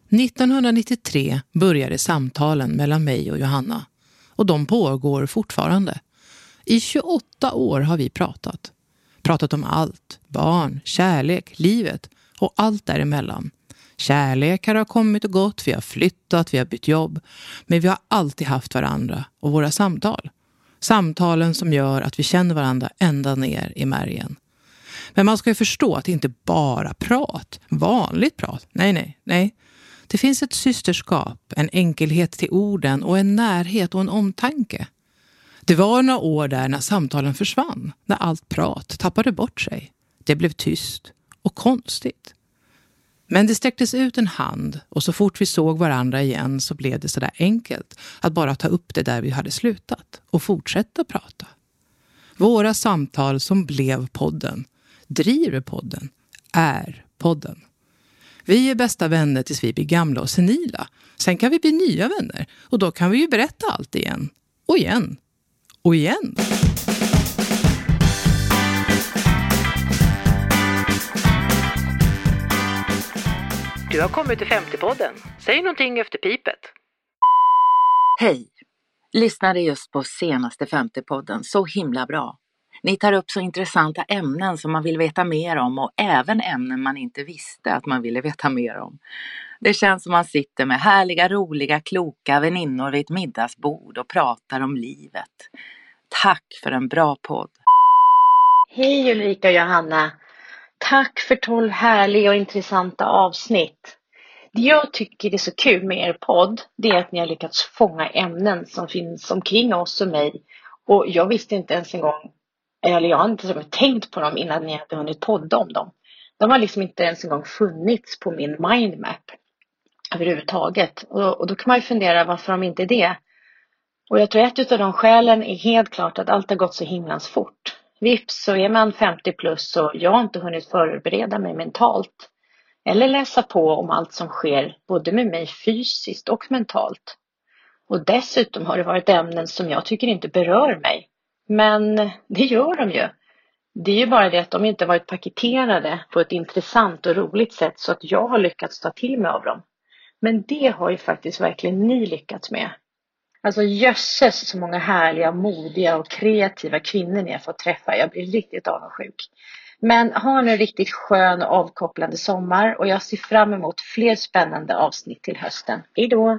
1993 började samtalen mellan mig och Johanna. Och de pågår fortfarande. I 28 år har vi pratat. Pratat om allt. Barn, kärlek, livet och allt däremellan. Kärlekar har kommit och gått, vi har flyttat, vi har bytt jobb. Men vi har alltid haft varandra och våra samtal. Samtalen som gör att vi känner varandra ända ner i märgen. Men man ska ju förstå att det inte bara prat. Vanligt prat. Nej. Det finns ett systerskap, en enkelhet till orden och en närhet och en omtanke. Det var några år där när samtalen försvann. När allt prat tappade bort sig. Det blev tyst och konstigt. Men det sträcktes ut en hand och så fort vi såg varandra igen så blev det så där enkelt att bara ta upp det där vi hade slutat och fortsätta prata. Våra samtal som blev podden, driver podden, är podden. Vi är bästa vänner tills vi blir gamla och senila. Sen kan vi bli nya vänner och då kan vi ju berätta allt igen. Och igen. Och igen. Du har kommit till 50-podden. Säg någonting efter pipet. Hej! Lyssnade just på senaste 50-podden. Så himla bra. Ni tar upp så intressanta ämnen som man vill veta mer om och även ämnen man inte visste att man ville veta mer om. Det känns som man sitter med härliga, roliga, kloka väninnor vid ett middagsbord och pratar om livet. Tack för en bra podd. Hej Ulrika och Johanna. Tack för 12 härliga och intressanta avsnitt. Det jag tycker är så kul med er podd, det är att ni har lyckats fånga ämnen som finns omkring oss och mig. Och jag visste inte ens en gång, eller jag har inte tänkt på dem innan ni hade hunnit podda om dem. De har liksom inte ens en gång funnits på min mindmap överhuvudtaget. Och då kan man ju fundera varför de inte är det. Och jag tror ett av de skälen är helt klart att allt har gått så himlans fort. Vips så är man 50 plus och jag har inte hunnit förbereda mig mentalt. Eller läsa på om allt som sker både med mig fysiskt och mentalt. Och dessutom har det varit ämnen som jag tycker inte berör mig. Men det gör de ju. Det är ju bara det att de inte varit paketerade på ett intressant och roligt sätt så att jag har lyckats ta till mig av dem. Men det har ju faktiskt verkligen ni lyckats med. Alltså jösses så många härliga, modiga och kreativa kvinnor ni har fått träffa. Jag blir riktigt avundsjuk. Men ha nu en riktigt skön och avkopplande sommar och jag ser fram emot fler spännande avsnitt till hösten. Hej då!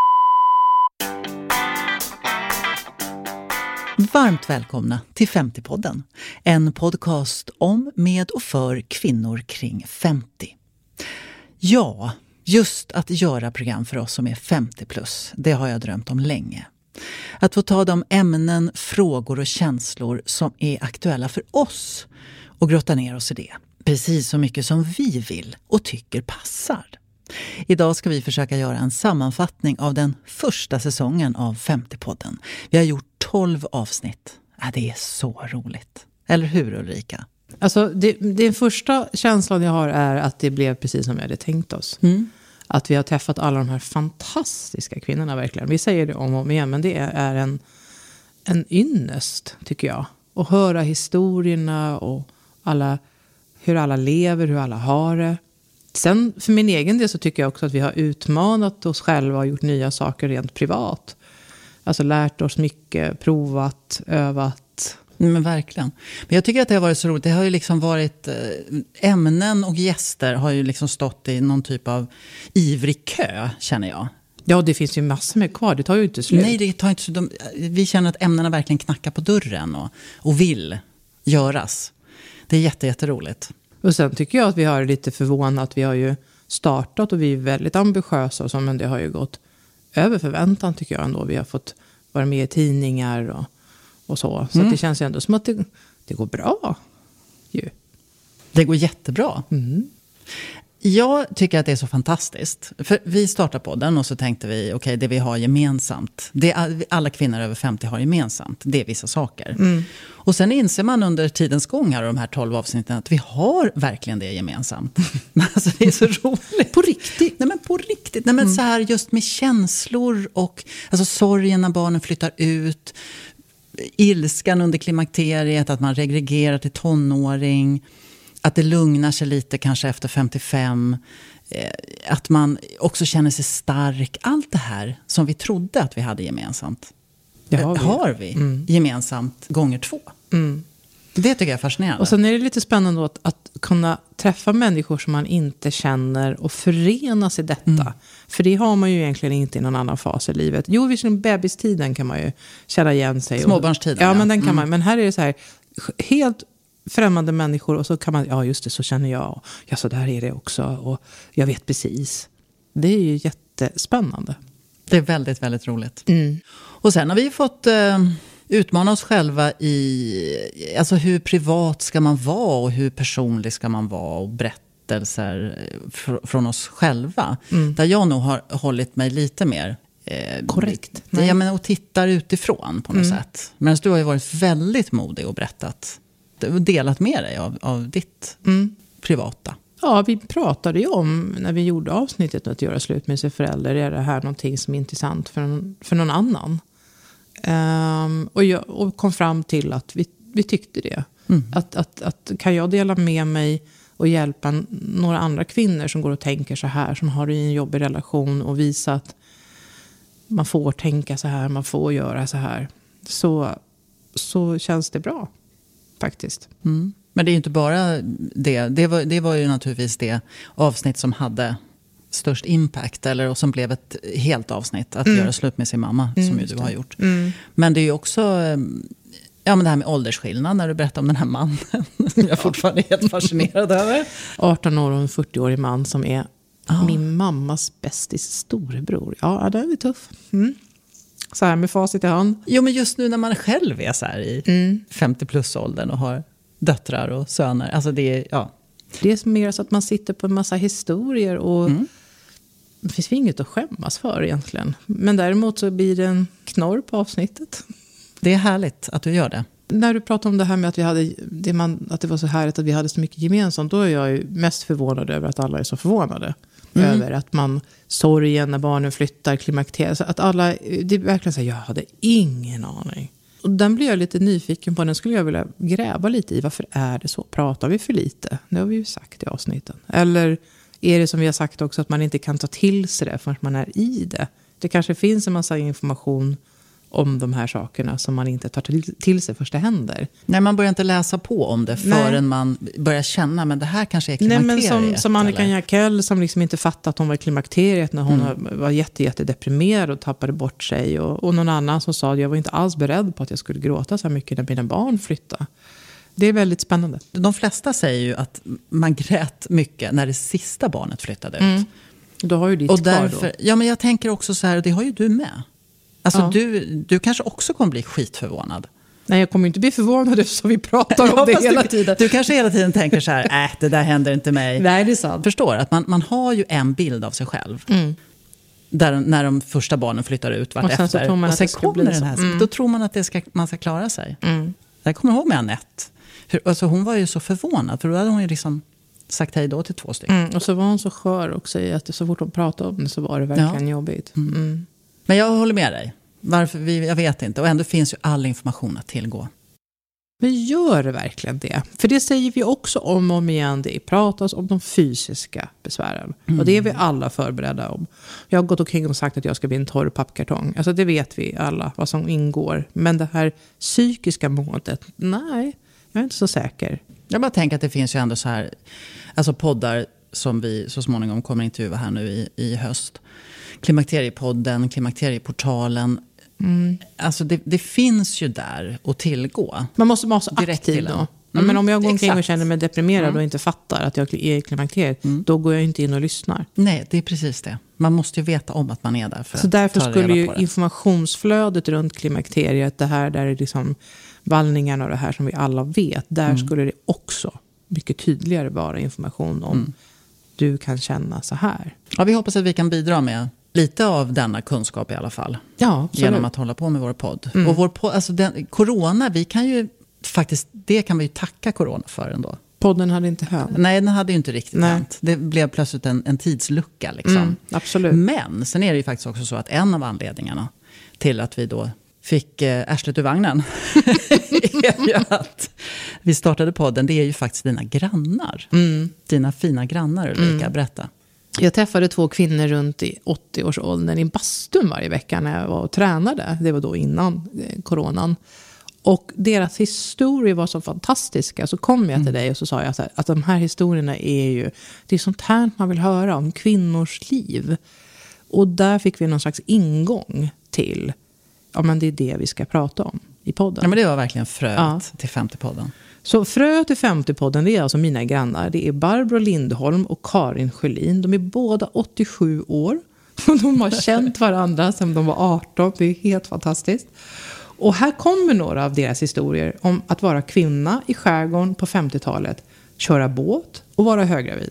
Varmt välkomna till 50-podden. En podcast om, med och för kvinnor kring 50. Ja, just att göra program för oss som är 50 plus, det har jag drömt om länge. Att få ta de ämnen, frågor och känslor som är aktuella för oss och grotta ner oss i det. Precis så mycket som vi vill och tycker passar. Idag ska vi försöka göra en sammanfattning av den första säsongen av 50-podden. Vi har gjort 12 avsnitt. Det är så roligt. Eller hur Ulrika? Alltså det första känslan jag har är att det blev precis som jag hade tänkt oss. Att vi har träffat alla de här fantastiska kvinnorna verkligen. Vi säger det om och om igen, men det är en ynnest tycker jag. Att höra historierna och hur alla lever, hur alla har det. Sen för min egen del så tycker jag också att vi har utmanat oss själva och gjort nya saker rent privat. Alltså lärt oss mycket, provat, övat. Men verkligen. Men jag tycker att det har varit så roligt. Det har ju liksom varit ämnen och gäster har ju liksom stått i någon typ av ivrig kö, känner jag. Ja, det finns ju massor med kvar. Det tar ju inte slut. Nej, det tar inte slut. Vi känner att ämnena verkligen knackar på dörren och vill göras. Det är jätteroligt. Och sen tycker jag att vi har lite förvånat. Vi har ju startat och vi är väldigt ambitiösa och så, men det har ju gått över förväntan tycker jag ändå. Vi har fått vara med i tidningar och så. Så att det känns ju ändå som att det går bra. Ju. Det går jättebra. Jag tycker att det är så fantastiskt. För vi startade podden och så tänkte vi, okej, det vi har gemensamt. Det alla kvinnor över 50 har gemensamt. Det är vissa saker. Och sen inser man under tidens gång här och de här 12 avsnitten att vi har verkligen det gemensamt. Alltså det är så roligt. På riktigt? Nej men på riktigt. Nej men så här just med känslor och alltså sorgen när barnen flyttar ut. Ilskan under klimakteriet, att man regregerar till tonåring. Att det lugnar sig lite kanske efter 55. att man också känner sig stark. Allt det här som vi trodde att vi hade gemensamt. Det har vi gemensamt gånger 2. Det tycker jag är fascinerande. Och sen är det lite spännande att kunna träffa människor som man inte känner och förenas i detta. För det har man ju egentligen inte i någon annan fas i livet. Jo, vid bebistiden kan man ju känna igen sig. Småbarnstiden. Ja, men den kan man. Men här är det så här, helt främmande människor och så kan man, ja just det, så känner jag. Ja, så där är det också. Och jag vet precis. Det är ju jättespännande. Det är väldigt, väldigt roligt. Och sen har vi fått utmana oss själva i alltså hur privat ska man vara och hur personlig ska man vara och berättelser från oss själva. Där jag nog har hållit mig lite mer korrekt. Ja, men, och tittar utifrån på något sätt. Men du har ju varit väldigt modig och berättat och delat med dig av ditt privata. Ja, vi pratade ju om när vi gjorde avsnittet att göra slut med sig förälder. Är det här någonting som är intressant för någon annan? Och kom fram till att vi tyckte det. Att kan jag dela med mig och hjälpa några andra kvinnor som går och tänker så här, som har en jobbig relation och visa att man får tänka så här, man får göra så här. Så känns det bra faktiskt. Men det är ju inte bara det. Det var ju naturligtvis det avsnitt som hade störst impact och som blev ett helt avsnitt att göra slut med sin mamma som ju du har gjort. Men det är ju också men det här med åldersskillnad när du berättar om den här mannen som jag fortfarande är helt fascinerad över. 18 år och en 40-årig man som är min mammas bästis storebror. Ja, det är tuff. Så här med facit i hand. Jo, men just nu när man själv är så här i 50-plus-åldern och har döttrar och söner. Alltså det är, Det är mer så att man sitter på en massa historier och det finns inget att skämmas för egentligen. Men däremot så blir det en knorr på avsnittet. Det är härligt att du gör det. När du pratar om det här med att vi hade att det var så härligt att vi hade så mycket gemensamt, då är jag ju mest förvånad över att alla är så förvånade. Över att man sorgen när barnen flyttar, klimakteriet. Att alla, det är verkligen så här, jag hade ingen aning. Och den blir jag lite nyfiken på. Den skulle jag vilja gräva lite i. Varför är det så? Pratar vi för lite? Det har vi ju sagt i avsnitten. Eller är det som vi har sagt också att man inte kan ta till sig det förrän man är i det? Det kanske finns en massa information om de här sakerna som man inte tar till sig först det händer. Nej, man börjar inte läsa på om det förrän man börjar känna, men det här kanske är klimakteriet. Nej, men som Annika Jackel som liksom inte fattade att hon var i klimakteriet när hon var jättedeprimerad och tappade bort sig. Och någon annan som sa att jag var inte alls beredd på att jag skulle gråta så här mycket när mina barn flyttade. Det är väldigt spännande. De flesta säger ju att man grät mycket när det sista barnet flyttade ut. Då har ju ditt och därför, kvar då. Ja, men jag tänker också så här, och det har ju du med. Alltså du kanske också kommer bli skitförvånad. Nej, jag kommer inte bli förvånad eftersom vi pratar om det hela tiden. Du kanske hela tiden tänker så här, det där händer inte mig. Nej, det är sant. Förstår att man har ju en bild av sig själv. Där, när de första barnen flyttar ut vart efter. Och sen kommer den här, då tror man att man ska klara sig. Jag kommer ihåg med Annette. Alltså hon var ju så förvånad, för då hade hon ju liksom sagt hej då till 2 stycken. Och så var hon så skör också i att så fort hon pratade om det så var det verkligen jobbigt. Men jag håller med dig. Varför jag vet inte. Och ändå finns ju all information att tillgå. Men gör det verkligen det? För det säger vi också om och om igen. Det pratas om de fysiska besvären. Och det är vi alla förberedda om. Jag har gått omkring och sagt att jag ska bli en torr pappkartong. Alltså det vet vi alla vad som ingår. Men det här psykiska målet, nej, jag är inte så säker. Jag bara tänker att det finns ju ändå så här, alltså poddar som vi så småningom kommer intervjua här nu i höst. Klimakteriepodden, Klimakterieportalen. Alltså det finns ju där att tillgå. Man måste vara så aktiv då. Men om jag går omkring och känner mig deprimerad och inte fattar att jag är i klimakteriet, då går jag inte in och lyssnar. Nej, det är precis det. Man måste ju veta om att man är där. Så därför skulle ju informationsflödet runt klimakteriet, det här där är liksom vallningarna och det här som vi alla vet, där skulle det också mycket tydligare vara information om du kan känna så här. Ja, vi hoppas att vi kan bidra med lite av denna kunskap i alla fall. Ja, genom att hålla på med vår podd. Och vår podd, alltså corona, vi kan ju faktiskt, det kan vi ju tacka corona för ändå. Podden hade inte hänt. Nej, den hade ju inte riktigt hänt. Det blev plötsligt en tidslucka liksom. Absolut. Men sen är det ju faktiskt också så att en av anledningarna till att vi då fick arslet ur vagnen är ju att vi startade podden. Det är ju faktiskt dina grannar. Dina fina grannar, Ulrika. Berätta. Jag träffade 2 kvinnor runt i 80-årsåldern i bastun varje vecka när jag var och tränade. Det var då innan coronan. Och deras historier var så fantastiska. Så kom jag till dig och så sa jag så här, att de här historierna det är sånt här man vill höra om kvinnors liv. Och där fick vi någon slags ingång till, men det är det vi ska prata om i podden. Ja, men det var verkligen fröet till 50-podden. Så fröet till 50-podden, det är alltså mina grannar. Det är Barbro Lindholm och Karin Sjölin. De är båda 87 år. Och de har känt varandra sedan de var 18. Det är helt fantastiskt. Och här kommer några av deras historier om att vara kvinna i skärgården på 50-talet. Köra båt och vara höggravid.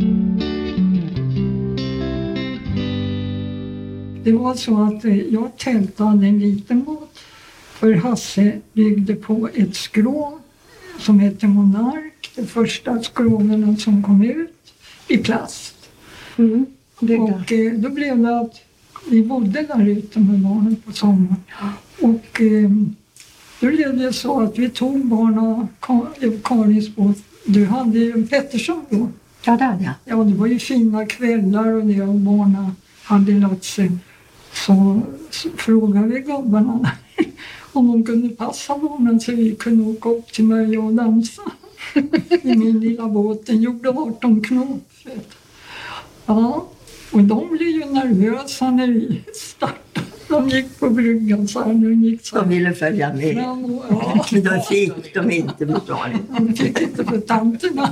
Det var så att jag tältade en liten båt. För Hasse byggde på ett skrov som heter Monark. Det första skroven som kom ut i plast. Och då blev det att vi bodde där ute med barnen på sommaren. Och då blev det så att vi tog barnen och Karins båt. Du hade ju en Pettersson då. Ja, det hade jag. Ja, det var ju fina kvällar och det och barnen hade lagt sig. Så frågade vi gubbarna om de kunde passa barnen så vi kunde åka upp till mig och dansa. I min lilla båt. Den gjorde 18 knop. Ja, och de blev ju nervösa när vi startade. De gick på bryggan så här. De ville följa med. Ja. Men då fick de inte betala. De fick inte för tanterna.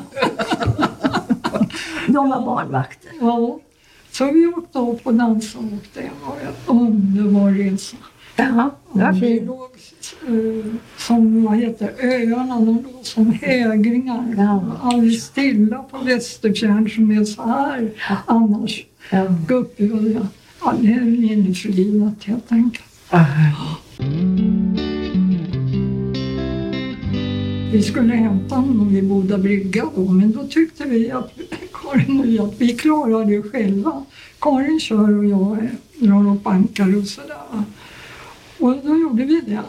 De var barnvakter. Ja, så vi åkte upp och dansade och det var en underbar resa. Jaha, det var Vi fint. låg som, öarna, de låg som hägringar. Ja. Alldeles stilla på Västerfjärn som är så här annars. Ja. Gå upp i olja. Ja, det är minneslivet helt enkelt. Vi skulle hämta honom vid Boda brygga då, men då tyckte vi att Karin och jag, att vi klarar det själva. Karin kör och jag drar upp ankar och sådär. Och då gjorde vi det.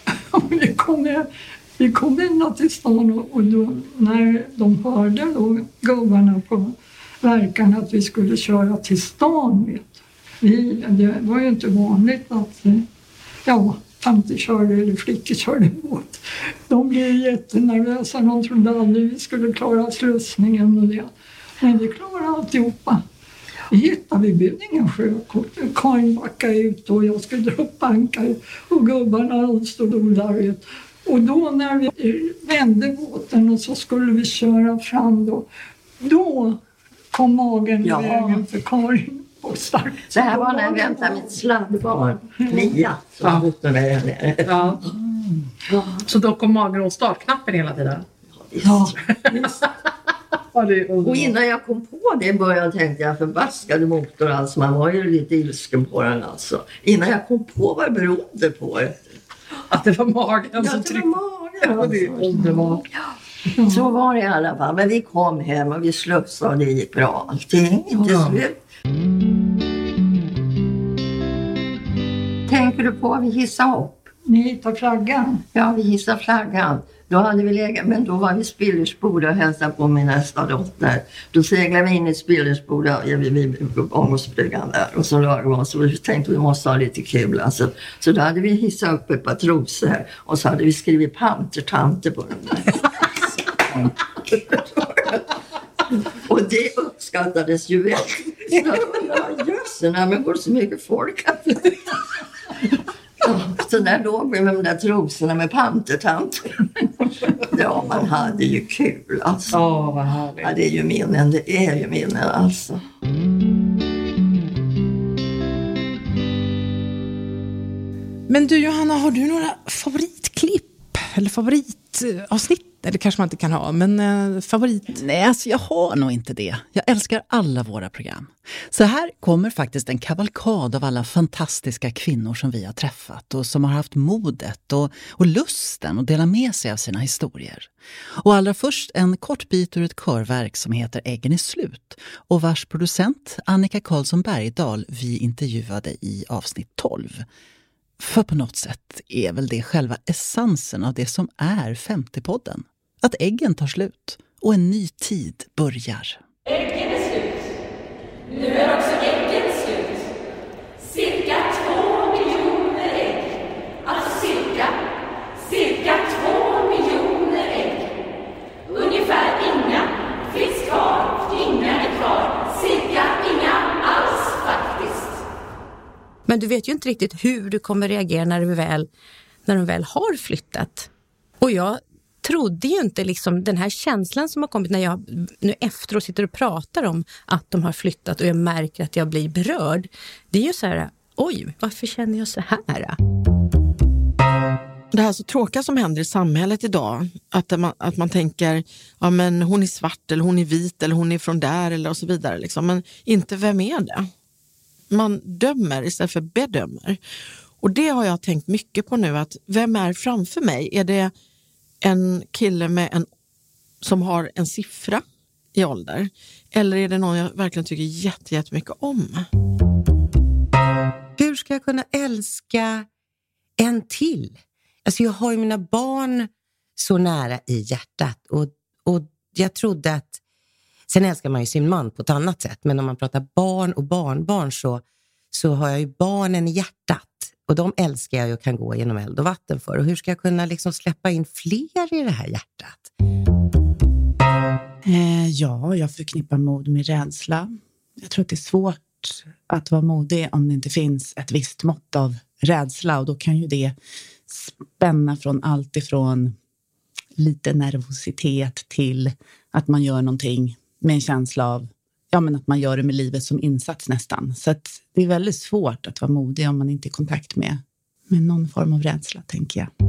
Vi kom ända till stan och då, när de hörde då gubbarna på verkarna att vi skulle köra till stan, det var ju inte vanligt att 50 körde eller flickor körde båt. De blev jättenervösa. De trodde aldrig vi skulle klara slussningen och det. Men vi klarade alltihopa. Vi hittade vid Bydingen sjökort. Karin backade ut och jag skulle dra upp ankar och gubbarna stod där. Och då när vi vände båten och så skulle vi köra fram då kom magen i vägen för Karin. Det här var när jag väntade mitt sladdbarn, Mia, som bodde med henne. Ja. Så då kom magen och startknappen hela tiden? Ja. Och innan jag kom på det började tänkte jag förbaskade motor, alltså man var ju lite ilsken på den alltså. Innan jag kom på vad det berodde på det. att det var magen som tryckte. Ja, det är underbart. Ja. Så var det i alla fall. Men vi kom hem och vi slussade och det gick bra allting till slut. Tänker du på att vi hissade upp? Ni hittar flaggan? Ja, vi hissade flaggan. Då hade vi legat, men då var vi i Spillersboda och hälsade på min nästa dotter. Då seglade vi in i Spillersboda vid Ångåsbryggan där. Och så rörde vi oss och vi tänkte att vi måste ha lite kul. Alltså. Så då hade vi hissat upp ett par trosor och så hade vi skrivit pantertanter på dem där. Och det uppskattades ju väldigt. Jösserna, men går så mycket folk. Så där låg vi med de där trosorna med pantertanter. Ja, man hade ju kul alltså. Vad härligt. Ja, det är ju minnen alltså. Men du Johanna, har du några favoritklipp eller favoritavsnitt? Eller kanske man inte kan ha, men favorit? Nej, alltså jag har nog inte det. Jag älskar alla våra program. Så här kommer faktiskt en kavalkad av alla fantastiska kvinnor som vi har träffat och som har haft modet och lusten att dela med sig av sina historier. Och allra först en kort bit ur ett körverk som heter Äggen är slut och vars producent Annika Karlsson Bergdahl vi intervjuade i avsnitt 12. För på något sätt är väl det själva essensen av det som är 50-podden. Att äggen tar slut och en ny tid börjar. Äggen är slut. Nu är också äggen slut. Cirka 2 miljoner ägg. Alltså cirka 2 miljoner ägg. Ungefär inga finns kvar. Inga är kvar. Cirka inga alls faktiskt. Men du vet ju inte riktigt hur du kommer reagera när de väl har flyttat. Och jag trodde ju inte liksom den här känslan som har kommit när jag nu efteråt sitter och pratar om att de har flyttat och jag märker att jag blir berörd. Det är ju så här, oj, varför känner jag så här? Det här så tråkiga som händer i samhället idag, att man tänker, ja men hon är svart eller hon är vit eller hon är från där eller och så vidare liksom, men inte vem är det? Man dömer istället för bedömer. Och det har jag tänkt mycket på nu, att vem är framför mig? Är det en kille som har en siffra i ålder? Eller är det någon jag verkligen tycker jättemycket om? Hur ska jag kunna älska en till? Alltså jag har ju mina barn så nära i hjärtat. Och jag trodde att, sen älskar man ju sin man på ett annat sätt. Men om man pratar barn och barnbarn så har jag ju barnen i hjärtat. Och de älskar jag och kan gå genom eld och vatten för. Och hur ska jag kunna liksom släppa in fler i det här hjärtat? Ja, jag förknippar mod med rädsla. Jag tror att det är svårt att vara modig om det inte finns ett visst mått av rädsla. Och då kan ju det spänna från allt ifrån lite nervositet till att man gör någonting med en känsla av, ja, men att man gör det med livet som insats nästan. Så att det är väldigt svårt att vara modig om man inte är i kontakt med någon form av rädsla, tänker jag.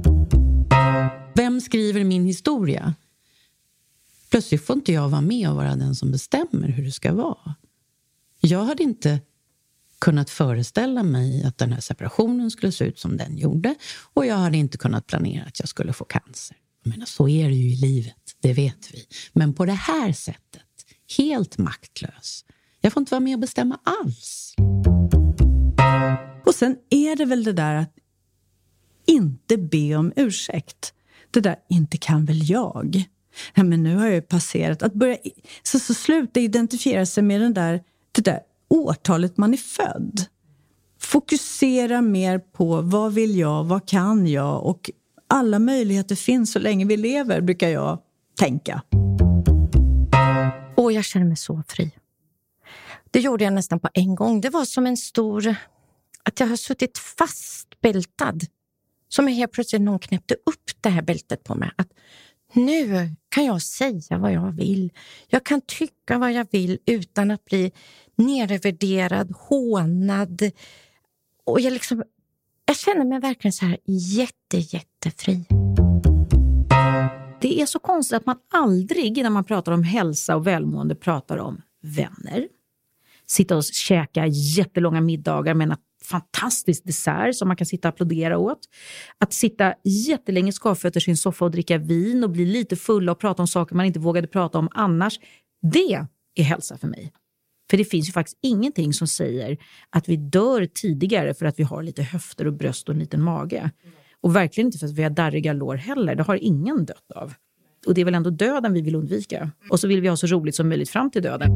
Vem skriver min historia? Plötsligt får inte jag vara med och vara den som bestämmer hur det ska vara. Jag hade inte kunnat föreställa mig att den här separationen skulle se ut som den gjorde. Och jag hade inte kunnat planera att jag skulle få cancer. Jag menar, så är det ju i livet, det vet vi. Men på det här sättet, helt maktlös. Jag får inte vara med och bestämma alls. Och sen är det väl det där att inte be om ursäkt. Det där, inte kan väl jag. Ja, men nu har jag ju passerat. Att börja så sluta identifiera sig med det där årtalet man är född. Fokusera mer på vad vill jag, vad kan jag, och alla möjligheter finns så länge vi lever, brukar jag tänka. Och jag känner mig så fri. Det gjorde jag nästan på en gång. Det var som en stor, att jag har suttit fastbältad. Som jag helt plötsligt någon knäppte upp det här bältet på mig. Att nu kan jag säga vad jag vill. Jag kan tycka vad jag vill utan att bli nedvärderad, hånad. Och jag känner mig verkligen så här jättefri. Det är så konstigt att man aldrig, när man pratar om hälsa och välmående, pratar om vänner. Sitta och käka jättelånga middagar med en fantastisk dessert som man kan sitta och applådera åt. Att sitta jättelänge skavfötter sin soffa och dricka vin och bli lite fulla och prata om saker man inte vågade prata om annars. Det är hälsa för mig. För det finns ju faktiskt ingenting som säger att vi dör tidigare för att vi har lite höfter och bröst och en liten mage. Och verkligen inte för att vi har darriga lår heller. Det har ingen dött av. Och det är väl ändå döden vi vill undvika. Och så vill vi ha så roligt som möjligt fram till döden.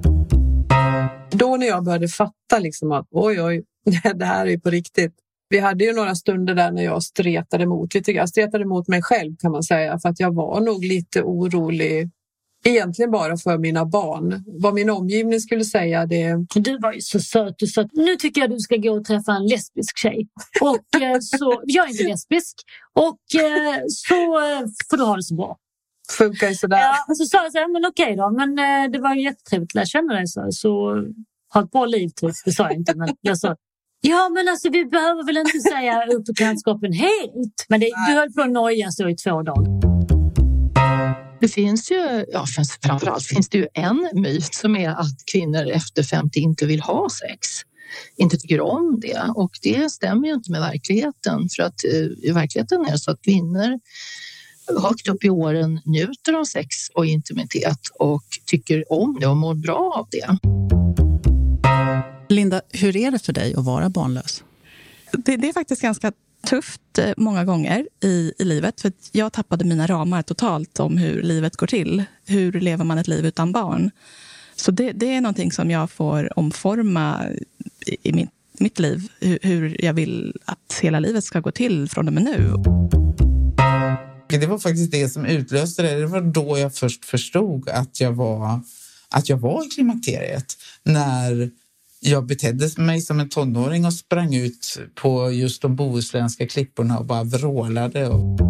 Då när jag började fatta liksom att oj, det här är ju på riktigt. Vi hade ju några stunder där när jag stretade emot. Jag stretade emot mig själv, kan man säga. För att jag var nog lite orolig. Egentligen bara för mina barn. Vad min omgivning skulle säga, det... Du var ju så söt. Du sa att nu tycker jag du ska gå och träffa en lesbisk tjej. Och så, jag är inte lesbisk. Och så får du ha det så bra. Funkar ju sådär. Ja, och så sa jag så här, men okej då. Men det var ju jättetrevligt att lära känna dig. Så ha ett bra liv, typ. Det sa jag inte, men jag sa... Ja, men alltså vi behöver väl inte säga upp bekantskapen helt. Men du höll på att noja så i 2 dagar. Det finns ju, framförallt finns det ju en myt som är att kvinnor efter 50 inte vill ha sex. Inte tycker om det. Och det stämmer ju inte med verkligheten. För att i verkligheten är det så att kvinnor högt upp i åren njuter av sex och intimitet och tycker om det och mår bra av det. Linda, hur är det för dig att vara barnlös? Det är faktiskt ganska tufft många gånger i livet. För att jag tappade mina ramar totalt om hur livet går till. Hur lever man ett liv utan barn? Så det är någonting som jag får omforma i mitt liv. Hur jag vill att hela livet ska gå till från och med nu. Det var faktiskt det som utlöste det. Det var då jag först förstod att jag var i klimakteriet. När jag betedde mig som en tonåring och sprang ut på just de bohuslänska klipporna och bara vrålade.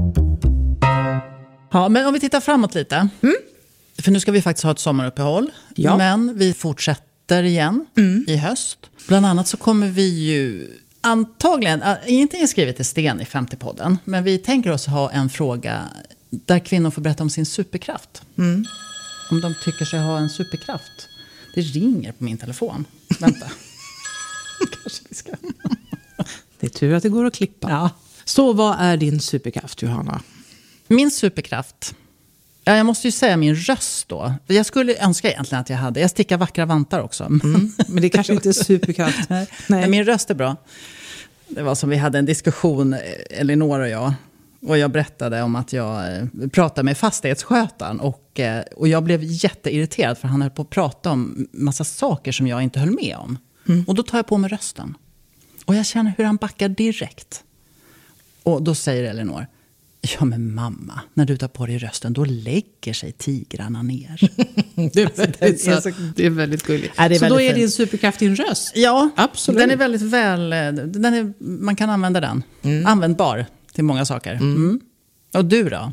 Ja, men om vi tittar framåt lite. För nu ska vi faktiskt ha ett sommaruppehåll. Ja. Men vi fortsätter igen i höst. Bland annat så kommer vi ju antagligen, ingenting är skrivet i sten i 50-podden. Men vi tänker oss ha en fråga där kvinnor får berätta om sin superkraft. Om de tycker sig ha en superkraft. Det ringer på min telefon. Vänta. Kanske vi ska. Det är tur att det går att klippa. Ja. Så vad är din superkraft, Johanna? Min superkraft? Ja, jag måste ju säga min röst då. Jag skulle önska egentligen att jag stickar vackra vantar också. Men det kanske inte är superkraft. Nej. Men min röst är bra. Det var som vi hade en diskussion, Elinor och jag. Och jag berättade om att jag pratade med fastighetsskötaren. Och jag blev jätteirriterad för han höll på att prata om massa saker som jag inte höll med om. Och då tar jag på mig rösten. Och jag känner hur han backar direkt. Och då säger Elinor: ja men mamma, när du tar på dig rösten då lägger sig tigrarna ner. Det är väldigt gulligt. Ja, så då är din superkraft din röst? Ja, absolut. Den är väldigt man kan använda den. Användbar till många saker. Och du då?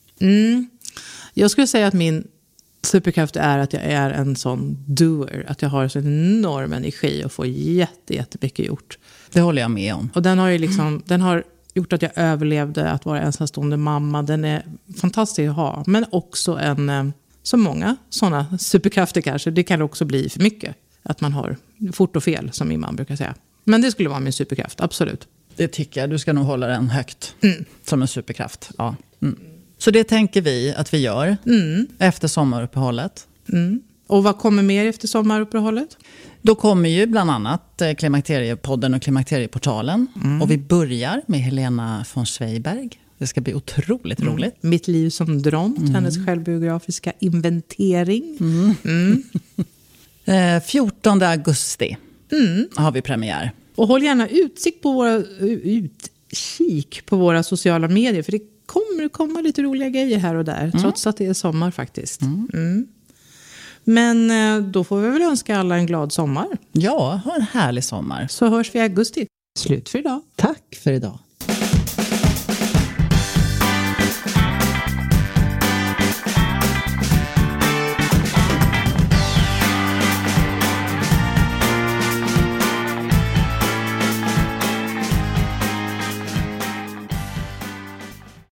Jag skulle säga att min superkraft är att jag är en sån doer. Att jag har så enorm energi och får jättemycket gjort. Det håller jag med om. Och den har ju liksom, den har gjort att jag överlevde att vara ensamstående mamma. Den är fantastisk att ha. Men också så många sådana superkrafter kanske. Det kan också bli för mycket. Att man har fort och fel, som min man brukar säga. Men det skulle vara min superkraft, absolut. Det tycker jag. Du ska nog hålla den högt som en superkraft. Ja. Så det tänker vi att vi gör efter sommaruppehållet. Och vad kommer mer efter sommaruppehållet? Då kommer ju bland annat Klimakteriepodden och Klimakterieportalen. Och vi börjar med Helena von Zweiberg. Det ska bli otroligt roligt. Mitt liv som dront, hennes självbiografiska inventering. 14 augusti har vi premiär. Och håll gärna utkik på våra sociala medier. För det kommer komma lite roliga grejer här och där. Trots att det är sommar faktiskt. Men då får vi väl önska alla en glad sommar. Ja, ha en härlig sommar. Så hörs vi i augusti. Slut för idag. Tack för idag.